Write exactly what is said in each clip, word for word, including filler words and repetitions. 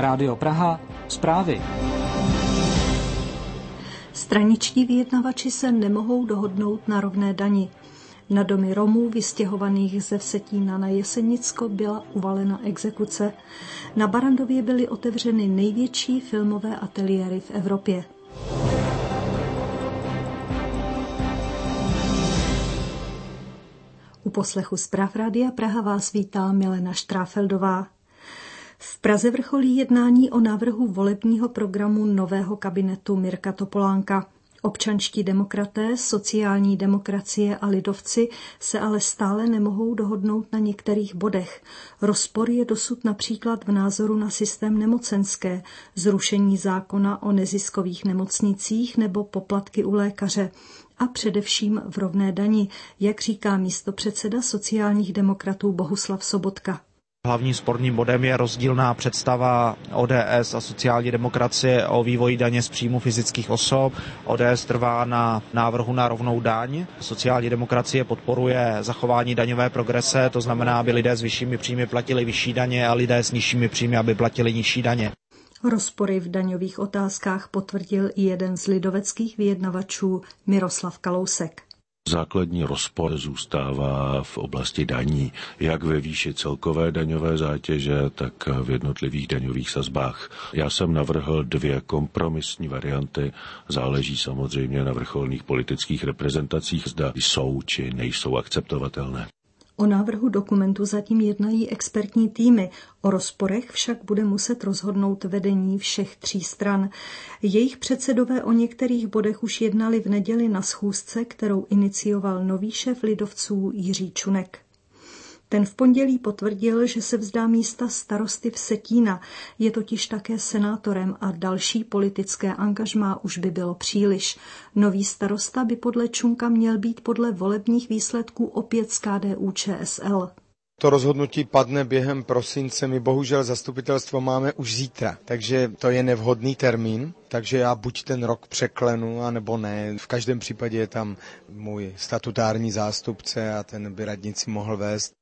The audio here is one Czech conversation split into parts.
Rádio Praha, zprávy. Straničtí vyjednavači se nemohou dohodnout na rovné dani. Na domy Romů vystěhovaných ze Vsetína na Jesenicko byla uvalena exekuce. Na Barrandově byly otevřeny největší filmové ateliéry v Evropě. U poslechu zpráv Rádia Praha vás vítá Milena Štráfeldová. V Praze vrcholí jednání o návrhu volebního programu nového kabinetu Mirka Topolánka. Občanští demokraté, sociální demokracie a lidovci se ale stále nemohou dohodnout na některých bodech. Rozpor je dosud například v názoru na systém nemocenské, zrušení zákona o neziskových nemocnicích nebo poplatky u lékaře. A především v rovné dani, jak říká místopředseda sociálních demokratů Bohuslav Sobotka. Hlavním sporným bodem je rozdílná představa O D S a sociální demokracie o vývoji daně z příjmu fyzických osob. O D S trvá na návrhu na rovnou daň. Sociální demokracie podporuje zachování daňové progrese, to znamená, aby lidé s vyššími příjmy platili vyšší daně a lidé s nižšími příjmy, aby platili nižší daně. Rozpory v daňových otázkách potvrdil i jeden z lidoveckých vyjednavačů Miroslav Kalousek. Základní rozpor zůstává v oblasti daní, jak ve výši celkové daňové zátěže, tak v jednotlivých daňových sazbách. Já jsem navrhl dvě kompromisní varianty, záleží samozřejmě na vrcholných politických reprezentacích, zda jsou či nejsou akceptovatelné. O návrhu dokumentu zatím jednají expertní týmy, o rozporech však bude muset rozhodnout vedení všech tří stran. Jejich předsedové o některých bodech už jednali v neděli na schůzce, kterou inicioval nový šéf lidovců Jiří Čunek. Ten v pondělí potvrdil, že se vzdá místa starosty Vsetína, je totiž také senátorem a další politické angažmá už by bylo příliš. Nový starosta by podle Čunka měl být podle volebních výsledků opět z K D U Č S L. To rozhodnutí padne během prosince, my bohužel zastupitelstvo máme už zítra, takže to je nevhodný termín, takže já buď ten rok překlenu, anebo ne. V každém případě je tam můj statutární zástupce a ten by radnici mohl vést.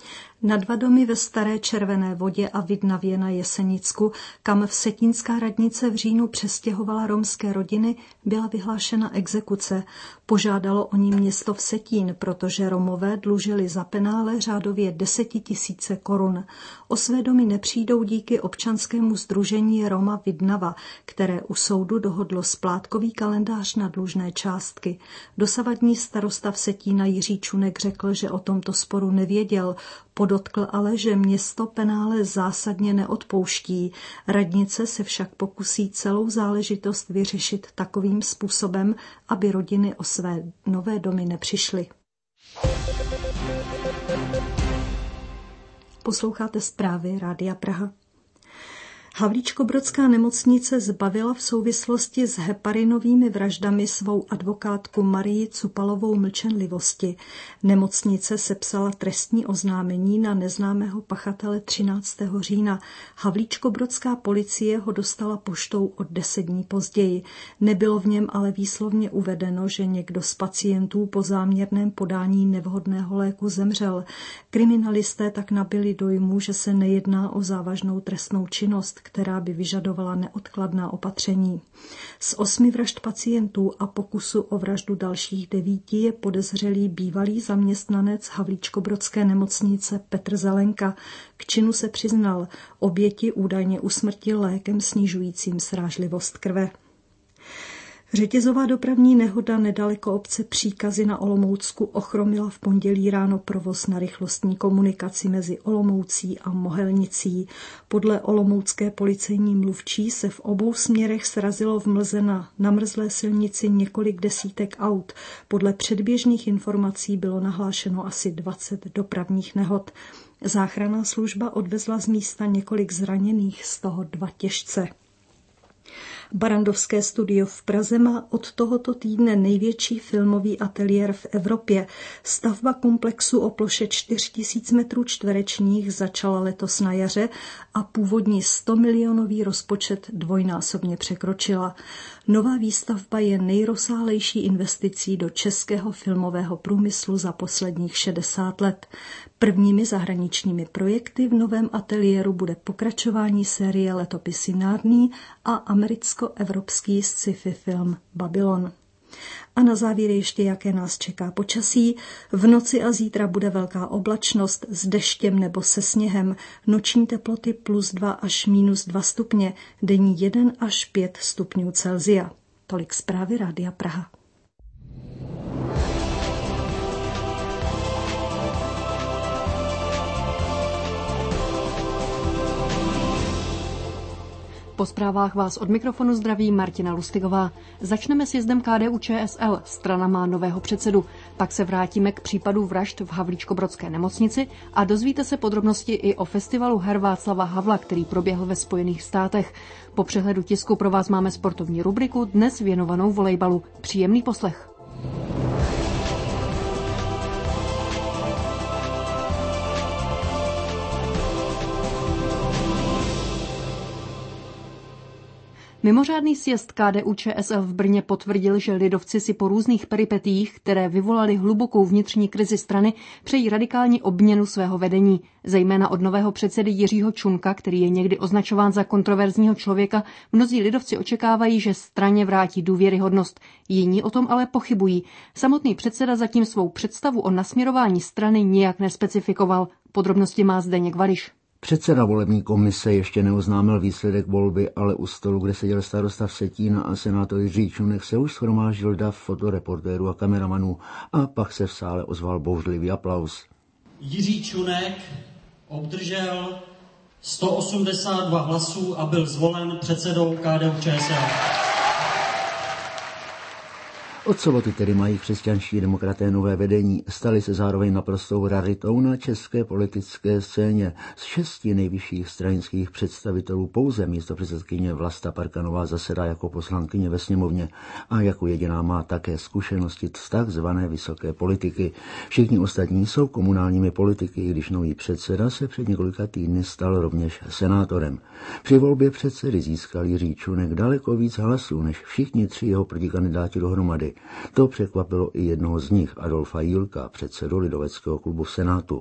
Na dva domy ve Staré Červené Vodě a Vidnavě na Jesenicku, kam vsetínská radnice v říjnu přestěhovala romské rodiny, byla vyhlášena exekuce. Požádalo o ní město Vsetín, protože Romové dlužili za penále řádově desetitisíce korun. O své domy nepřijdou díky občanskému sdružení Roma Vidnava, které u soudu dohodlo splátkový kalendář na dlužné částky. Dosavadní starosta Vsetína Jiří Čunek řekl, že o tomto sporu nevěděl. Podotkl ale, že město penále zásadně neodpouští. Radnice se však pokusí celou záležitost vyřešit takovým způsobem, aby rodiny o své nové domy nepřišly. Posloucháte zprávy Rádia Praha. Havlíčkobrodská nemocnice zbavila v souvislosti s heparinovými vraždami svou advokátku Marii Cupalovou mlčenlivosti. Nemocnice sepsala trestní oznámení na neznámého pachatele třináctého října. Havlíčkobrodská policie ho dostala poštou o deset dní později. Nebylo v něm ale výslovně uvedeno, že někdo z pacientů po záměrném podání nevhodného léku zemřel. Kriminalisté tak nabyli dojmu, že se nejedná o závažnou trestnou činnost, která by vyžadovala neodkladná opatření. Z osmi vražd pacientů a pokusu o vraždu dalších devíti je podezřelý bývalý zaměstnanec Havlíčkobrodské nemocnice Petr Zelenka. K činu se přiznal, oběti údajně usmrtil lékem snižujícím srážlivost krve. Řetězová dopravní nehoda nedaleko obce Příkazy na Olomoucku ochromila v pondělí ráno provoz na rychlostní komunikaci mezi Olomoucí a Mohelnicí. Podle olomoucké policejní mluvčí se v obou směrech srazilo v mlze na namrzlé silnici několik desítek aut. Podle předběžných informací bylo nahlášeno asi dvacet dopravních nehod. Záchranná služba odvezla z místa několik zraněných, z toho dva těžce. Barrandovské studio v Praze má od tohoto týdne největší filmový ateliér v Evropě. Stavba komplexu o ploše čtyři tisíce metrů čtverečních začala letos na jaře a původní sto milionový rozpočet dvojnásobně překročila. Nová výstavba je nejrozsáhlejší investicí do českého filmového průmyslu za posledních šedesát let. Prvními zahraničními projekty v novém ateliéru bude pokračování série Letopisy Nární a americko-evropský sci-fi film Babylon. A na závěr ještě, jaké nás čeká počasí. V noci a zítra bude velká oblačnost s deštěm nebo se sněhem. Noční teploty plus dva až minus dva stupně, denní jeden až pět stupňů Celsia. Tolik zprávy Rádia Praha. Po zprávách vás od mikrofonu zdraví Martina Lustigová. Začneme s jezdem K D U Č S L. Strana má nového předsedu. Pak se vrátíme k případu vražd v Havlíčkobrodské nemocnici a dozvíte se podrobnosti i o festivalu her Václava Havla, který proběhl ve Spojených státech. Po přehledu tisku pro vás máme sportovní rubriku, dnes věnovanou volejbalu. Příjemný poslech. Mimořádný sjezd K D U Č S L v Brně potvrdil, že lidovci si po různých peripetiích, které vyvolaly hlubokou vnitřní krizi strany, přejí radikální obměnu svého vedení. Zejména od nového předsedy Jiřího Čunka, který je někdy označován za kontroverzního člověka, mnozí lidovci očekávají, že straně vrátí důvěryhodnost. Jiní o tom ale pochybují. Samotný předseda zatím svou představu o nasměrování strany nijak nespecifikoval. Podrobnosti má Zdeněk Vališ. Předseda volební komise ještě neoznámil výsledek volby, ale u stolu, kde seděl starosta Vsetína a senátor Jiří Čunek, se už shromáždil dav fotoreportérů a kameramanů a pak se v sále ozval bouřlivý aplaus. Jiří Čunek obdržel sto osmdesát dva hlasů a byl zvolen předsedou K D U Č S L. Od soboty tedy mají křesťanští demokraté nové vedení, stali se zároveň naprostou raritou na české politické scéně. Z šesti nejvyšších stranických představitelů pouze místopředsedkyně Vlasta Parkanová zasedá jako poslankyně ve sněmovně a jako jediná má také zkušenosti z takzvané vysoké politiky. Všichni ostatní jsou komunálními politiky, když nový předseda se před několika týdny stal rovněž senátorem. Při volbě předsedy získal Jiří Čunek daleko víc hlasů než všichni tři jeho protikandidáti dohromady. To překvapilo i jednoho z nich, Adolfa Jílka, předsedu lidoveckého klubu v Senátu.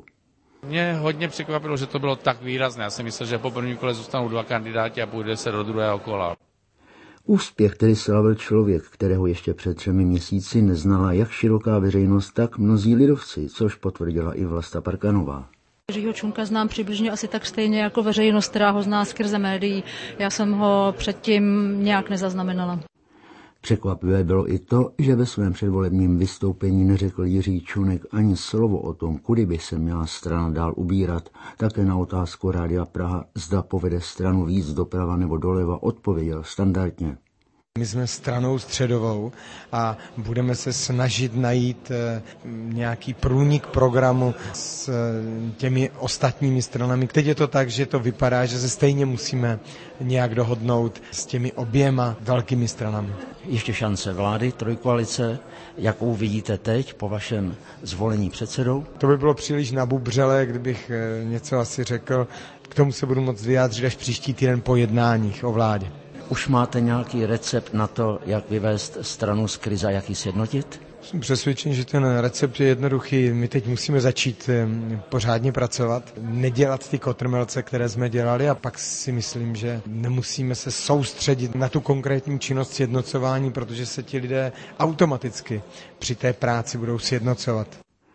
Mě hodně překvapilo, že to bylo tak výrazné. Já jsem myslel, že po prvním kole zůstanou dva kandidáti a půjde se do druhého kola. Úspěch, který slavil člověk, kterého ještě před třemi měsíci neznala jak široká veřejnost, tak mnozí lidovci, což potvrdila i Vlasta Parkanová. Jiřího Čunka znám přibližně asi tak stejně jako veřejnost, která ho zná skrze médií. Já jsem ho předtím nějak nezaznamenala. Překvapivé bylo i to, že ve svém předvolebním vystoupení neřekl Jiří Čunek ani slovo o tom, kudy by se měla strana dál ubírat. Také na otázku Rádia Praha, zda povede stranu víc doprava nebo doleva, odpověděl standardně. My jsme stranou středovou a budeme se snažit najít nějaký průnik programu s těmi ostatními stranami. Teď je to tak, že to vypadá, že se stejně musíme nějak dohodnout s těmi oběma velkými stranami. Ještě šance vlády, trojkoalice, jakou vidíte teď po vašem zvolení předsedou? To by bylo příliš nabubřelé, kdybych něco asi řekl. K tomu se budu moct vyjádřit až příští týden po jednáních o vládě. Už máte nějaký recept na to, jak vyvést stranu z krize, jak ji sjednotit? Jsem přesvědčen, že ten recept je jednoduchý. My teď musíme začít pořádně pracovat, nedělat ty kotrmelce, které jsme dělali, a pak si myslím, že nemusíme se soustředit na tu konkrétní činnost sjednocování, protože se ti lidé automaticky při té práci budou sjednocovat.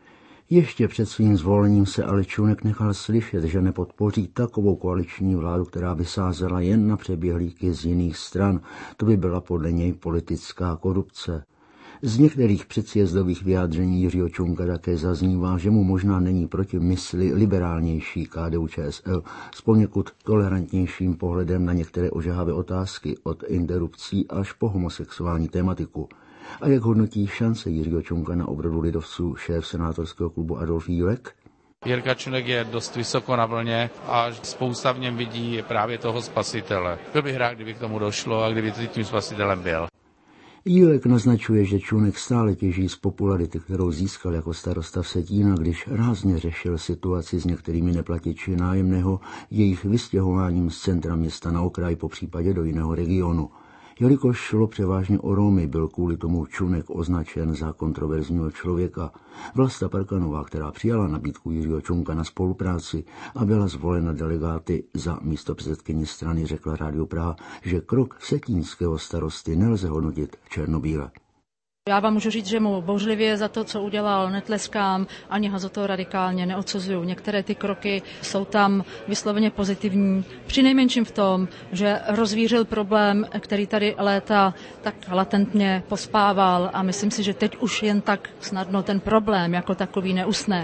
Ještě před svým zvolením se ale Čunek nechal slyšet, že nepodpoří takovou koaliční vládu, která by sázela jen na přeběhlíky z jiných stran. To by byla podle něj politická korupce. Z některých předsjezdových vyjádření Jiřího Čunka také zaznívá, že mu možná není proti mysli liberálnější K D U Č S L s poněkud tolerantnějším pohledem na některé ožehavé otázky od interrupcí až po homosexuální tématiku. A jak hodnotí šance Jiřího Čunka na obrodu lidovců šéf senátorského klubu Adolf Jílek? Jirka Čunek je dost vysoko na vlně a spousta v něm vidí právě toho spasitele. Byl bych rád, kdyby k tomu došlo a kdyby tím spasitelem byl. Jílek naznačuje, že Čunek stále těží z popularity, kterou získal jako starosta Vsetína, když rázně řešil situaci s některými neplatiči nájemného, jejich vystěhováním z centra města na okraj, po případě do jiného regionu. Jelikož šlo převážně o Romy, byl kvůli tomu Čunek označen za kontroverzního člověka. Vlasta Parkanová, která přijala nabídku Jiřího Čunka na spolupráci a byla zvolena delegáty za místopředsedkyni strany, řekla Rádiu Praha, že krok vsetínského starosty nelze hodnotit černobíle. Já vám můžu říct, že mu bouřlivě za to, co udělal, netleskám, ani ho za to radikálně neodsuzuju. Některé ty kroky jsou tam vysloveně pozitivní. Přinejmenším v tom, že rozvířil problém, který tady léta tak latentně pospával a myslím si, že teď už jen tak snadno ten problém jako takový neusne.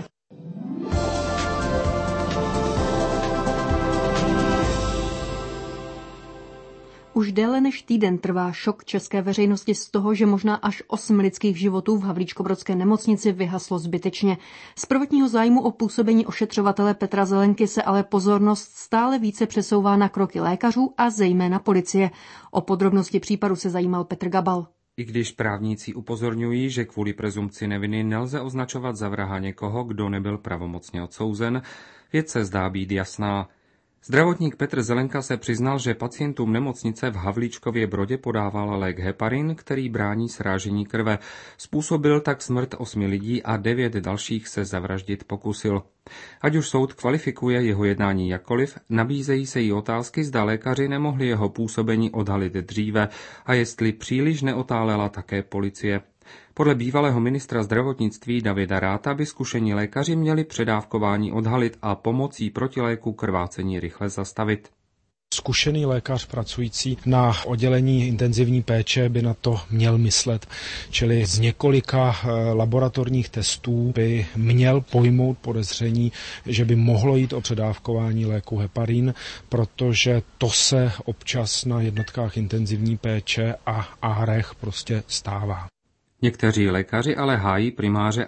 Už déle než týden trvá šok české veřejnosti z toho, že možná až osm lidských životů v havlíčkobrodské nemocnici vyhaslo zbytečně. Z prvotního zájmu o působení ošetřovatele Petra Zelenky se ale pozornost stále více přesouvá na kroky lékařů a zejména policie. O podrobnosti případu se zajímal Petr Gabal. I když právníci upozorňují, že kvůli prezumpci neviny nelze označovat za vraha někoho, kdo nebyl pravomocně odsouzen, věc se zdá být jasná. Zdravotník Petr Zelenka se přiznal, že pacientům nemocnice v Havlíčkově Brodě podával lék heparin, který brání srážení krve. Způsobil tak smrt osmi lidí a devět dalších se zavraždit pokusil. Ať už soud kvalifikuje jeho jednání jakkoliv, nabízejí se jí otázky, zda lékaři nemohli jeho působení odhalit dříve a jestli příliš neotálela také policie. Podle bývalého ministra zdravotnictví Davida Ratha by zkušení lékaři měli předávkování odhalit a pomocí protiléku krvácení rychle zastavit. Zkušený lékař pracující na oddělení intenzivní péče by na to měl myslet, čili z několika laboratorních testů by měl pojmout podezření, že by mohlo jít o předávkování léku heparin, protože to se občas na jednotkách intenzivní péče a árech prostě stává. Někteří lékaři ale hájí primáře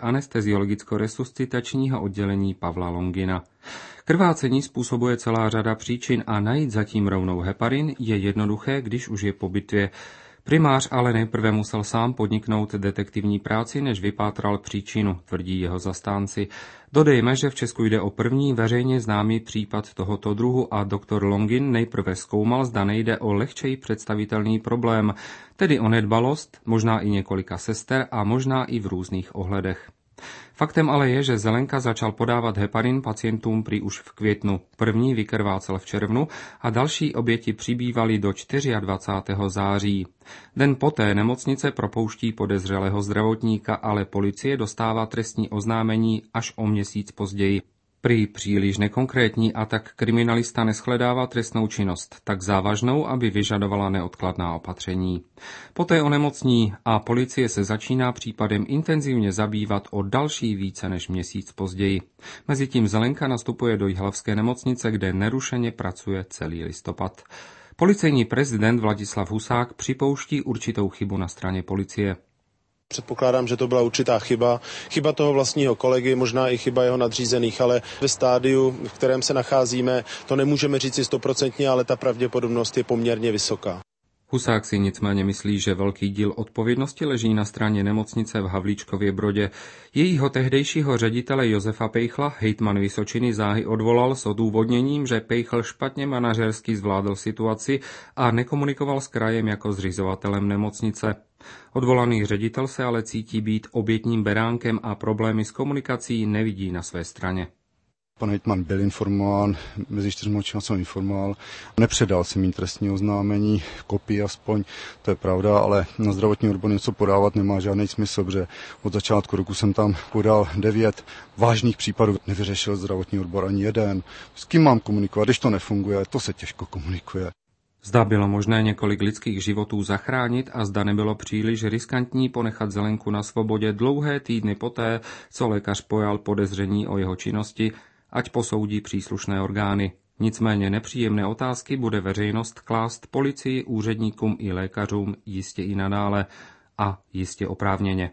anesteziologicko-resuscitačního oddělení Pavla Longina. Krvácení způsobuje celá řada příčin a najít zatím rovnou heparin je jednoduché, když už je po bitvě. Primář ale nejprve musel sám podniknout detektivní práci, než vypátral příčinu, tvrdí jeho zastánci. Dodejme, že v Česku jde o první veřejně známý případ tohoto druhu a doktor Longin nejprve zkoumal, zda nejde o lehčej představitelný problém, tedy o nedbalost, možná i několika sester a možná i v různých ohledech. Faktem ale je, že Zelenka začal podávat heparin pacientům prý už v květnu. První vykrvácel v červnu a další oběti přibývaly do dvacátého čtvrtého září. Den poté nemocnice propouští podezřelého zdravotníka, ale policie dostává trestní oznámení až o měsíc později. Prý příliš nekonkrétní a tak kriminalista neshledává trestnou činnost tak závažnou, aby vyžadovala neodkladná opatření. Poté onemocní a policie se začíná případem intenzivně zabývat o další více než měsíc později. Mezitím Zelenka nastupuje do jihlavské nemocnice, kde nerušeně pracuje celý listopad. Policejní prezident Vladislav Husák připouští určitou chybu na straně policie. Předpokládám, že to byla určitá chyba. Chyba toho vlastního kolegy, možná i chyba jeho nadřízených, ale ve stádiu, v kterém se nacházíme, to nemůžeme říci stoprocentně, ale ta pravděpodobnost je poměrně vysoká. Husák si nicméně myslí, že velký díl odpovědnosti leží na straně nemocnice v Havlíčkově Brodě. Jejího tehdejšího ředitele Josefa Pejchla hejtman Vysočiny záhy odvolal s odůvodněním, že Pejchl špatně manažersky zvládl situaci a nekomunikoval s krajem jako zřizovatelem nemocnice. Odvolaný ředitel se ale cítí být obětním beránkem a problémy s komunikací nevidí na své straně. Pan hejtman byl informován, mezi čtyřmi očima jsem informoval, nepředal jsem jim trestní oznámení, kopii aspoň, to je pravda, ale na zdravotní odbor něco podávat nemá žádný smysl, protože od začátku roku jsem tam podal devět vážných případů, nevyřešil zdravotní odbor ani jeden. S kým mám komunikovat, když to nefunguje, to se těžko komunikuje. Zda bylo možné několik lidských životů zachránit a zda nebylo příliš riskantní ponechat Zelenku na svobodě dlouhé týdny poté, co lékař pojal podezření o jeho činnosti, ať posoudí příslušné orgány. Nicméně nepříjemné otázky bude veřejnost klást policii, úředníkům i lékařům jistě i nadále a jistě oprávněně.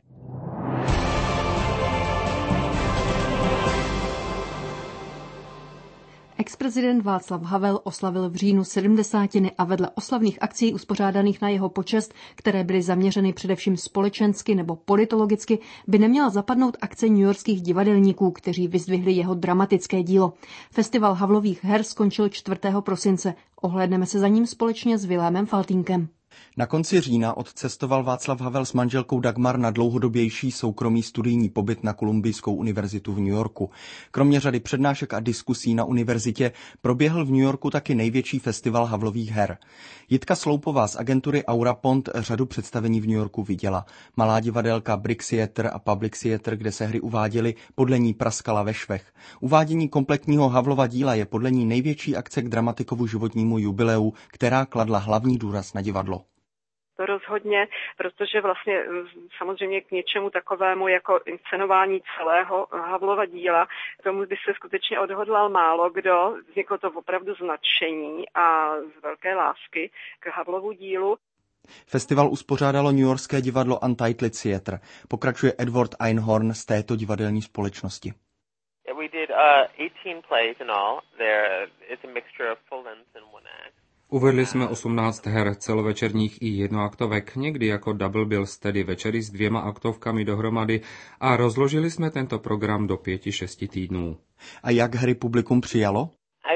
Ex-prezident Václav Havel oslavil v říjnu sedmdesátiny a vedle oslavných akcí uspořádaných na jeho počest, které byly zaměřeny především společensky nebo politologicky, by neměla zapadnout akce newyorských divadelníků, kteří vyzdvihli jeho dramatické dílo. Festival Havlových her skončil čtvrtého prosince. Ohlédneme se za ním společně s Vilémem Faltýnkem. Na konci října odcestoval Václav Havel s manželkou Dagmar na dlouhodobější soukromý studijní pobyt na Kolumbijskou univerzitu v New Yorku. Kromě řady přednášek a diskusí na univerzitě proběhl v New Yorku taky největší festival Havlových her. Jitka Sloupová z agentury Aurapont řadu představení v New Yorku viděla. Malá divadelka Brick Theatre a Public Theatre, kde se hry uváděly, podle ní praskala ve švech. Uvádění kompletního Havlova díla je podle ní největší akce k dramatikovu životnímu jubileu, která kladla hlavní důraz na divadlo. To rozhodně, protože vlastně samozřejmě k něčemu takovému jako inscenování celého Havlova díla, tomu by se skutečně odhodlal málo kdo. Vzniklo to opravdu z nadšení a z velké lásky k Havlovu dílu. Festival uspořádalo newyorské divadlo Untitled Theatre. Pokračuje Edward Einhorn z této divadelní společnosti. We did uh, eighteen plays in all. There it's a mixture of full length and one act. Uvedli jsme osmnáct her, celovečerních i jednoaktovek, někdy jako double bills, tedy večery s dvěma aktovkami dohromady, a rozložili jsme tento program do pěti, šesti týdnů. A jak hry publikum přijalo?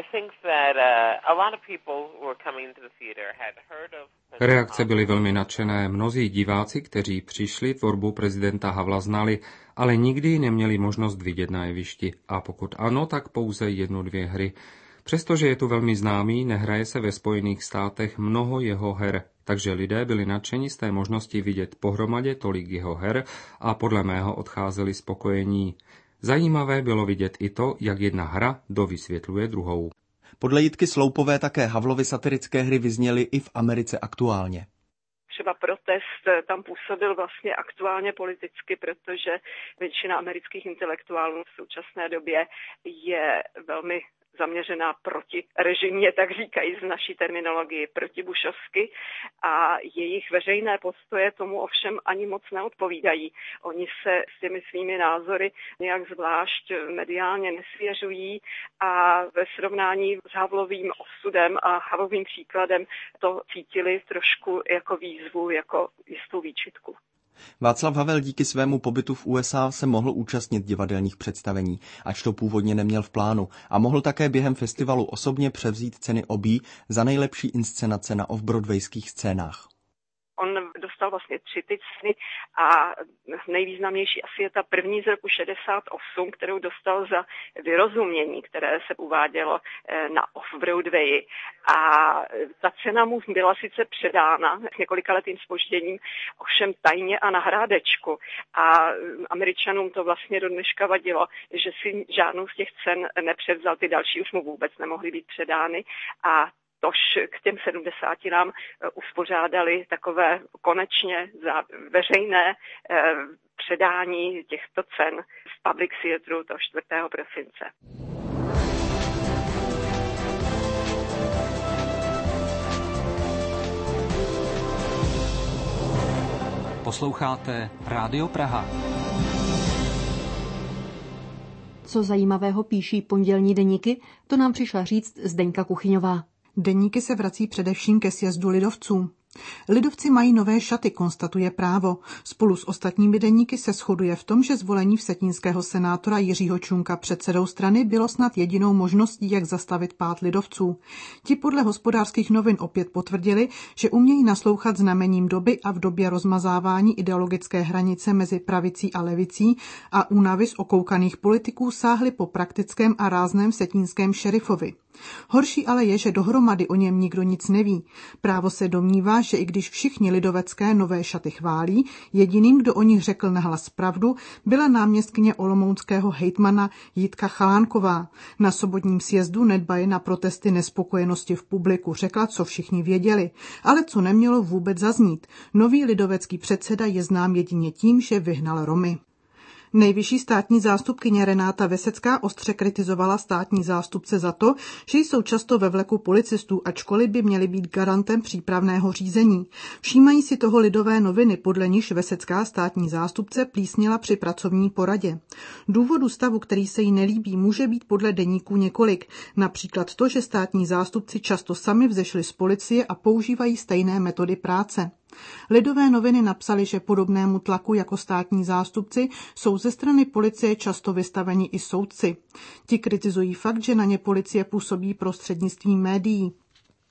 Reakce byly velmi nadšené. Mnozí diváci, kteří přišli, tvorbu prezidenta Havla znali, ale nikdy neměli možnost vidět na jevišti. A pokud ano, tak pouze jednu, dvě hry. Přestože je tu velmi známý, nehraje se ve Spojených státech mnoho jeho her, takže lidé byli nadšeni z té možnosti vidět pohromadě tolik jeho her a podle mého odcházeli spokojení. Zajímavé bylo vidět i to, jak jedna hra dovysvětluje druhou. Podle Jitky Sloupové také Havlovy satirické hry vyzněly i v Americe aktuálně. Třeba protest tam působil vlastně aktuálně politicky, protože většina amerických intelektuálů v současné době je velmi zaměřená proti režimě, tak říkají z naší terminologii, proti bušovsky, a jejich veřejné postoje tomu ovšem ani moc neodpovídají. Oni se s těmi svými názory nějak zvlášť mediálně nesvěřují a ve srovnání s Havlovým osudem a Havlovým příkladem to cítili trošku jako výzvu, jako jistou výčitku. Václav Havel díky svému pobytu v U S A se mohl účastnit divadelních představení, ač to původně neměl v plánu, a mohl také během festivalu osobně převzít ceny Obie za nejlepší inscenace na off-broadwayských scénách. On dostal vlastně tři ty ceny a nejvýznamnější asi je ta první z roku šedesát osm, kterou dostal za Vyrozumění, které se uvádělo na Off-Broadwayi. A ta cena mu byla sice předána s několikaletým zpožděním, ovšem tajně a na hrádečku. A Američanům to vlastně do dneška vadilo, že si žádnou z těch cen nepřevzal, ty další už mu vůbec nemohly být předány. A tož k těm sedmdesáti nám uspořádali takové konečně za veřejné eh, předání těchto cen v Public Theatre toho čtvrtého prosince. Posloucháte Rádio Praha. Co zajímavého píší pondělní deníky, to nám přišla říct Zdeňka Kuchyňová. Deníky se vrací především ke sjezdu lidovců. Lidovci mají nové šaty, konstatuje Právo. Spolu s ostatními deníky se shoduje v tom, že zvolení vsetínského senátora Jiřího Čunka předsedou strany bylo snad jedinou možností, jak zastavit pád lidovců. Ti podle Hospodářských novin opět potvrdili, že umějí naslouchat znamením doby a v době rozmazávání ideologické hranice mezi pravicí a levicí a únavy z okoukaných politiků sáhli po praktickém a rázném vsetínském šerifovi. Horší ale je, že dohromady o něm nikdo nic neví. Právo se domnívá, že i když všichni lidovecké nové šaty chválí, jediným, kdo o nich řekl nahlas pravdu, byla náměstkyně olomouckého hejtmana Jitka Chalánková. Na sobotním sjezdu nedbaje na protesty nespokojenosti v publiku řekla, co všichni věděli, ale co nemělo vůbec zaznít. Nový lidovecký předseda je znám jedině tím, že vyhnal Romy. Nejvyšší státní zástupkyně Renáta Vesecká ostře kritizovala státní zástupce za to, že jsou často ve vleku policistů, ačkoliv by měli být garantem přípravného řízení. Všímají si toho Lidové noviny, podle níž Vesecká státní zástupce plísnila při pracovní poradě. Důvodů stavu, který se jí nelíbí, může být podle deníků několik. Například to, že státní zástupci často sami vzešli z policie a používají stejné metody práce. Lidové noviny napsaly, že podobnému tlaku jako státní zástupci jsou ze strany policie často vystaveni i soudci. Ti kritizují fakt, že na ně policie působí prostřednictvím médií.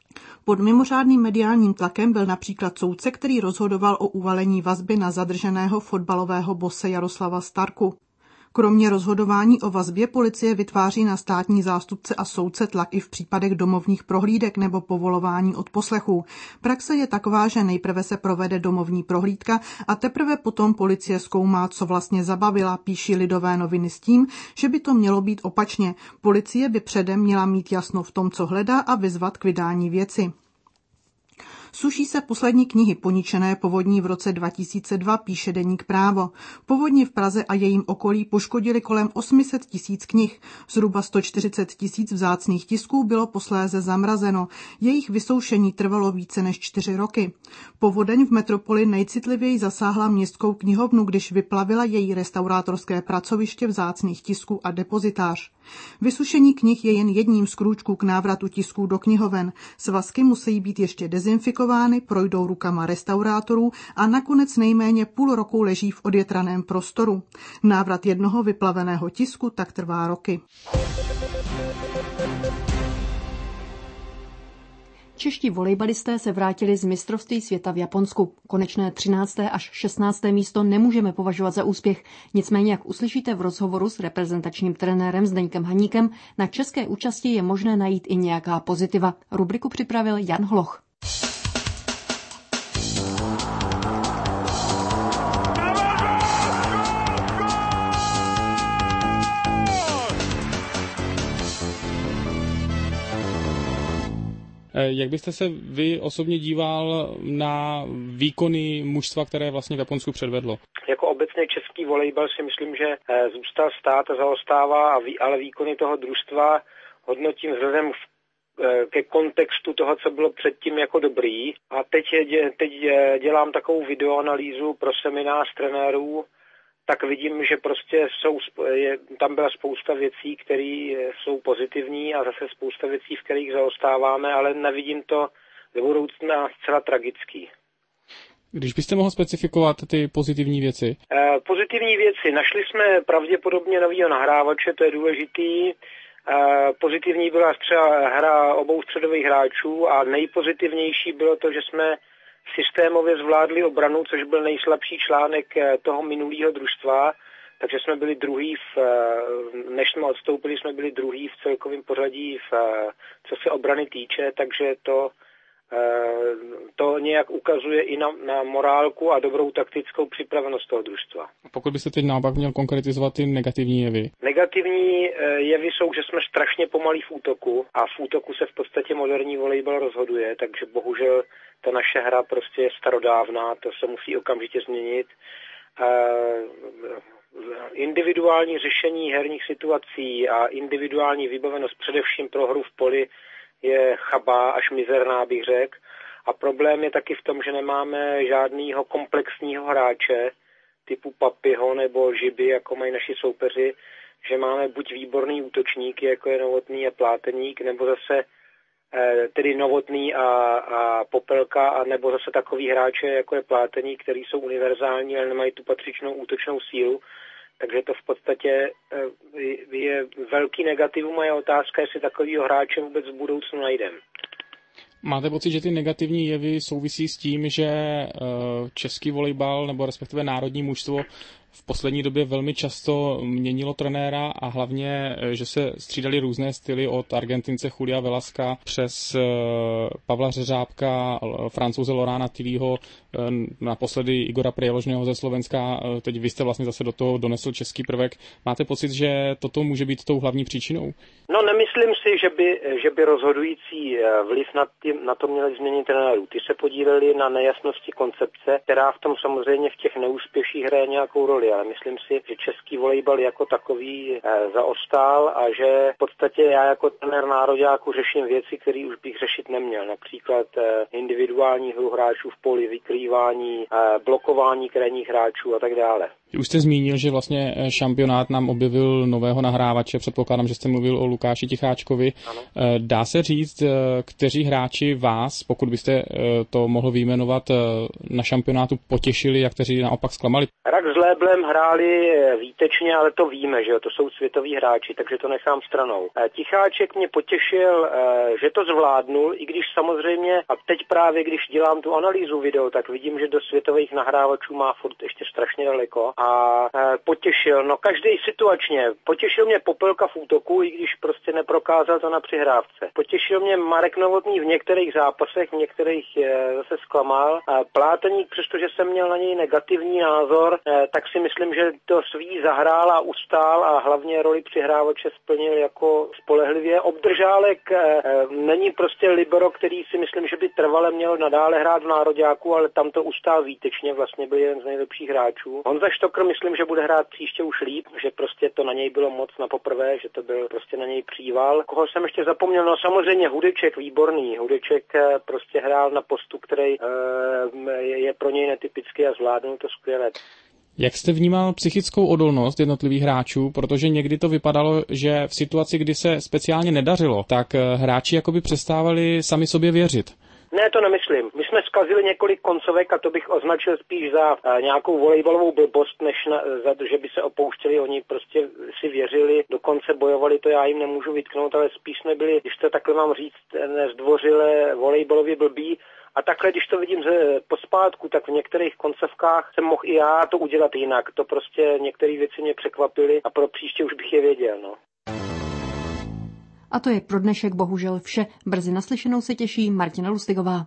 Pod mimořádným mediálním tlakem byl například soudce, který rozhodoval o uvalení vazby na zadrženého fotbalového bose Jaroslava Starku. Kromě rozhodování o vazbě policie vytváří na státní zástupce a soudce tlak i v případech domovních prohlídek nebo povolování odposlechů. Praxe je taková, že nejprve se provede domovní prohlídka a teprve potom policie zkoumá, co vlastně zabavila, píší Lidové noviny s tím, že by to mělo být opačně. Policie by předem měla mít jasno v tom, co hledá a vyzvat k vydání věci. Suší se poslední knihy poničené povodní v roce dva tisíce dva, píše deník Právo. Povodně v Praze a jejím okolí poškodili kolem osm set tisíc knih. Zhruba sto čtyřicet tisíc vzácných tisků bylo posléze zamrazeno. Jejich vysoušení trvalo více než čtyři roky. Povodeň v metropoli nejcitlivěji zasáhla městskou knihovnu, když vyplavila její restaurátorské pracoviště vzácných tisků a depozitář. Vysušení knih je jen jedním z krůčků k návratu tisků do knihoven. Svazky musí být ještě dezinfikovány, projdou rukama restaurátorů a nakonec nejméně půl roku leží v odjetraném prostoru. Návrat jednoho vyplaveného tisku tak trvá roky. Čeští volejbalisté se vrátili z mistrovství světa v Japonsku. Konečné třinácté až šestnácté místo nemůžeme považovat za úspěch. Nicméně, jak uslyšíte v rozhovoru s reprezentačním trenérem Zdeňkem Haníkem, na české účasti je možné najít i nějaká pozitiva. Rubriku připravil Jan Hloch. Jak byste se vy osobně díval na výkony mužstva, které vlastně v Japonsku předvedlo? Jako obecně český volejbal si myslím, že zůstal stát a zaostává, ale výkony toho družstva hodnotím vzhledem ke kontextu toho, co bylo předtím jako dobrý. A teď, teď dělám takovou videoanalýzu pro seminář trenérů, tak vidím, že prostě jsou, je, tam byla spousta věcí, které jsou pozitivní a zase spousta věcí, v kterých zaostáváme, ale nevidím to do budoucna zcela tragický. Když byste mohl specifikovat ty pozitivní věci? E, pozitivní věci. Našli jsme pravděpodobně novýho nahrávače, to je důležitý. E, pozitivní byla třeba hra obou středových hráčů a nejpozitivnější bylo to, že jsme systémově zvládli obranu, což byl nejslabší článek toho minulého družstva, takže jsme byli druhý, v, než jsme odstoupili, jsme byli druhý v celkovém pořadí, v, co se obrany týče, takže to, to nějak ukazuje i na, na morálku a dobrou taktickou připravenost toho družstva. Pokud byste teď naopak měl konkretizovat ty negativní jevy? Negativní jevy jsou, že jsme strašně pomalí v útoku a v útoku se v podstatě moderní volejbal rozhoduje, takže bohužel ta naše hra prostě je starodávná, to se musí okamžitě změnit. Individuální řešení herních situací a individuální vybavenost především pro hru v poli je chabá až mizerná, bych řekl. A problém je taky v tom, že nemáme žádného komplexního hráče typu Papiho nebo Žiby, jako mají naši soupeři, že máme buď výborný útočník, jako je Novotný a Pláteník, nebo zase tedy Novotný a, a Popelka, a nebo zase takový hráče, jako je Pláteník, který jsou univerzální, ale nemají tu patřičnou útočnou sílu. Takže to v podstatě je velký negativum a je otázka, jestli takovýho hráče vůbec v budoucnu najdeme. Máte pocit, že ty negativní jevy souvisí s tím, že český volejbal nebo respektive národní mužstvo v poslední době velmi často měnilo trenéra a hlavně, že se střídali různé styly od Argentince Julia Velasca přes Pavla Řeřábka, Francouze Lorána Tillyho, naposledy Igora Prieložného ze Slovenska. Teď vy jste vlastně zase do toho donesl český prvek. Máte pocit, že toto může být tou hlavní příčinou? No, nemyslím si, že by, že by rozhodující vliv na, tím, na to měli změnit trenérů. Ty se podíleli na nejasnosti koncepce, která v tom samozřejmě v těch neúspěších hraje nějakou roli, ale myslím si, že český volejbal jako takový e, zaostál a že v podstatě já jako trenér nároďáku řeším věci, které už bych řešit neměl. Například e, individuální hru hráčů v poli, vykrývání, e, blokování krajních hráčů a tak dále. Už jste zmínil, že vlastně šampionát nám objevil nového nahrávače, předpokládám, že jste mluvil o Lukáši Ticháčkovi. Ano. Dá se říct, kteří hráči vás, pokud byste to mohl vyjmenovat, na šampionátu potěšili a kteří naopak zklamali? Rak s Léblem hráli výtečně, ale to víme, že jo, to jsou světoví hráči, takže to nechám stranou. Ticháček mě potěšil, že to zvládnul, i když samozřejmě, a teď právě když dělám tu analýzu video, tak vidím, že do světových nahrávačů má furt ještě strašně daleko. A e, potěšil, no každý situačně. Potěšil mě Popelka v útoku, i když prostě neprokázal to na přihrávce. Potěšil mě Marek Novotný v některých zápasech, v některých e, zase zklamal. E, Pláteník, přestože jsem měl na něj negativní názor, e, tak si myslím, že to svý zahrál a ustál a hlavně roli přihrávače splnil jako spolehlivě. Obdržálek e, není prostě libero, který si myslím, že by trvale měl nadále hrát v nároďáku, ale tam to ustál výtečně, vlastně byl jeden z nejlepších hráčů. Honza Štokr myslím, že bude hrát příště už líp, že prostě to na něj bylo moc na poprvé, že to byl prostě na něj příval. Koho jsem ještě zapomněl? No samozřejmě Hudeček, výborný. Hudeček prostě hrál na postu, který je pro něj netypický a zvládnul to skvěle. Jak jste vnímal psychickou odolnost jednotlivých hráčů, protože někdy to vypadalo, že v situaci, kdy se speciálně nedařilo, tak hráči jakoby přestávali sami sobě věřit? Ne, to nemyslím. My jsme zkazili několik koncovek a to bych označil spíš za uh, nějakou volejbalovou blbost, než na, za to, že by se opouštěli. Oni prostě si věřili, dokonce bojovali, to já jim nemůžu vytknout, ale spíš jsme byli, když to takhle mám říct, nezdvořile volejbalově blbí. A takhle, když to vidím ze pospátku, tak v některých koncovkách jsem mohl i já to udělat jinak. To prostě některé věci mě překvapily a pro příště už bych je věděl, no. A to je pro dnešek bohužel vše. Brzy naslyšenou se těší Martina Lustigová.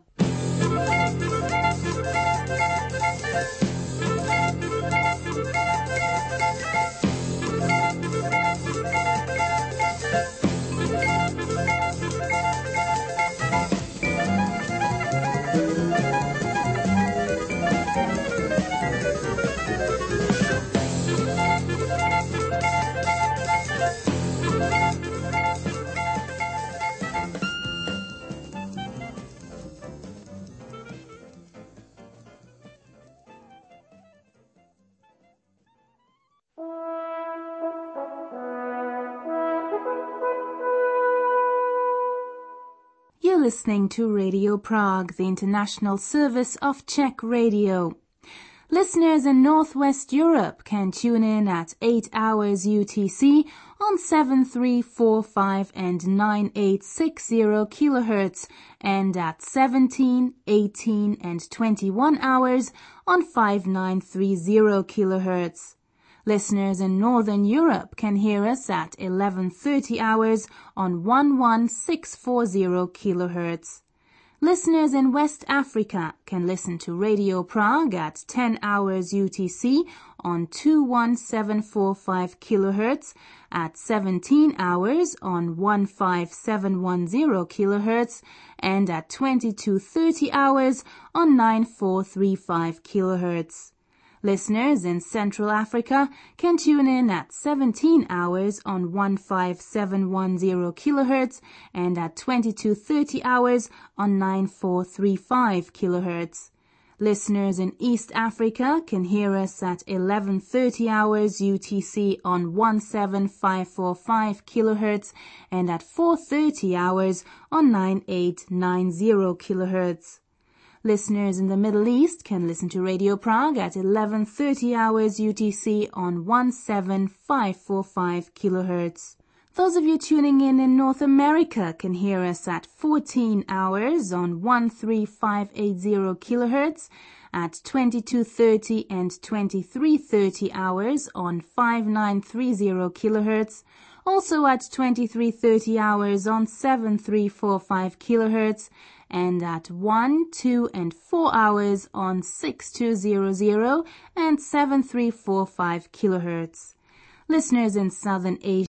Listening to Radio Prague, the international service of Czech radio. Listeners in Northwest Europe can tune in at eight hours U T C on seven three four five and nine eight six zero kilohertz and at seventeen, eighteen and twenty-one hours on five nine three zero kilohertz. Listeners in Northern Europe can hear us at eleven thirty hours on eleven six forty kilohertz. Listeners in West Africa can listen to Radio Prague at ten hours U T C on two one seven four five kilohertz, at seventeen hours on fifteen seven ten kilohertz, and at twenty-two thirty hours on nine four three five kilohertz. Listeners in Central Africa can tune in at seventeen hours on fifteen seven ten kilohertz and at twenty-two thirty hours on nine four three five kilohertz. Listeners in East Africa can hear us at eleven thirty hours U T C on seventeen five four five kilohertz and at four thirty hours on nine eight nine zero kilohertz. Listeners in the Middle East can listen to Radio Prague at eleven thirty hours U T C on seventeen five four five kilohertz. Those of you tuning in in North America can hear us at fourteen hours on thirteen five eighty kilohertz, at twenty-two thirty and twenty-three thirty hours on fifteen thirty kilohertz, also at twenty-three thirty hours on seventeen forty-five kilohertz, and at one, two, and four hours on sixty-two hundred and seventeen forty-five kilohertz. Listeners in Southern Asia